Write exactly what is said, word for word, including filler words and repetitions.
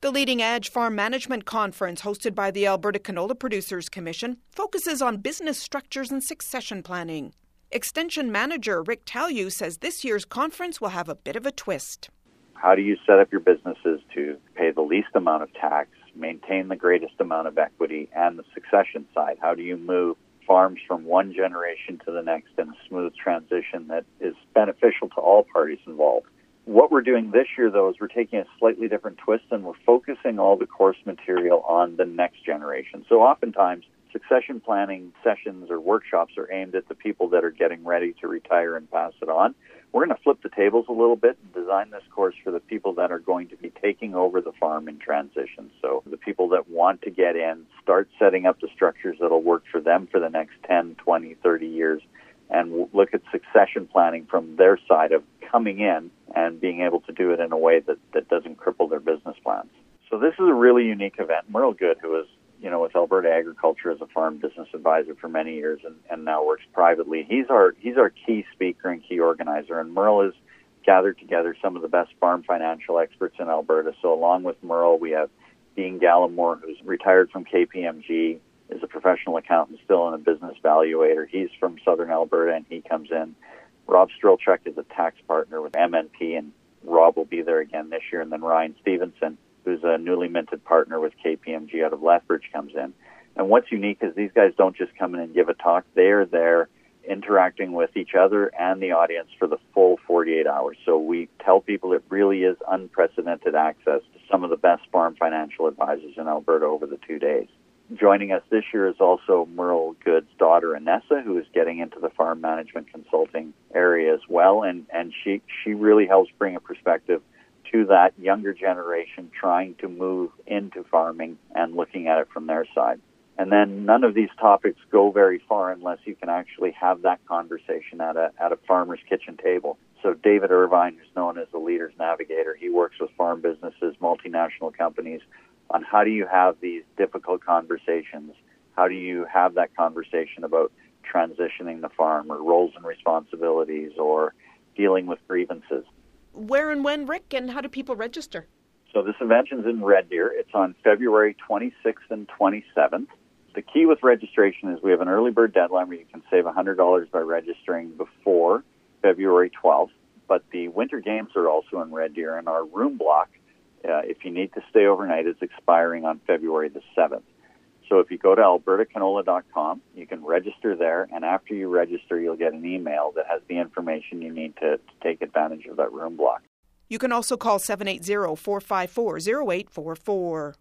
The Leading Edge Farm Management Conference, hosted by the Alberta Canola Producers Commission, focuses on business structures and succession planning. Extension Manager Rick Talue says this year's conference will have a bit of a twist. How do you set up your businesses to pay the least amount of tax, maintain the greatest amount of equity, and the succession side? How do you move farms from one generation to the next in a smooth transition that is beneficial to all parties involved? What we're doing this year, though, is we're taking a slightly different twist, and we're focusing all the course material on the next generation. So oftentimes, succession planning sessions or workshops are aimed at the people that are getting ready to retire and pass it on. We're going to flip the tables a little bit and design this course for the people that are going to be taking over the farm in transition. So the people that want to get in, start setting up the structures that will work for them for the next ten, twenty, thirty years, and look at succession planning from their side of coming in and being able to do it in a way that, that doesn't cripple their business plans. So this is a really unique event. Merle Good, who is, you know, with Alberta Agriculture as a farm business advisor for many years and, and now works privately, he's our he's our key speaker and key organizer. And Merle has gathered together some of the best farm financial experts in Alberta. So along with Merle, we have Dean Gallimore, who's retired from K P M G, is a professional accountant still and a business valuator. He's from Southern Alberta, and he comes in. Rob Strelchuk is a tax partner with M N P, and Rob will be there again this year. And then Ryan Stevenson, who's a newly minted partner with K P M G out of Lethbridge, comes in. And what's unique is these guys don't just come in and give a talk. They're there interacting with each other and the audience for the full forty-eight hours. So we tell people it really is unprecedented access to some of the best farm financial advisors in Alberta over the two days. Joining us this year is also Merle Good's daughter, Anessa, who is getting into the farm management consulting area as well. And, and she, she really helps bring a perspective to that younger generation trying to move into farming and looking at it from their side. And then none of these topics go very far unless you can actually have that conversation at a at a farmer's kitchen table. So David Irvine, who's known as the Leader's Navigator, he works with farm businesses, multinational companies, on how do you have these difficult conversations? How do you have that conversation about transitioning the farm or roles and responsibilities or dealing with grievances? Where and when, Rick, and how do people register? So this event is in Red Deer. It's on February twenty-sixth and twenty-seventh. The key with registration is we have an early bird deadline where you can save one hundred dollars by registering before February twelfth. But the winter games are also in Red Deer, and our room block, uh, if you need to stay overnight, is expiring on February the seventh. So if you go to alberta canola dot com, you can register there, and after you register, you'll get an email that has the information you need to, to take advantage of that room block. You can also call seven eight zero, four five four, zero eight four four.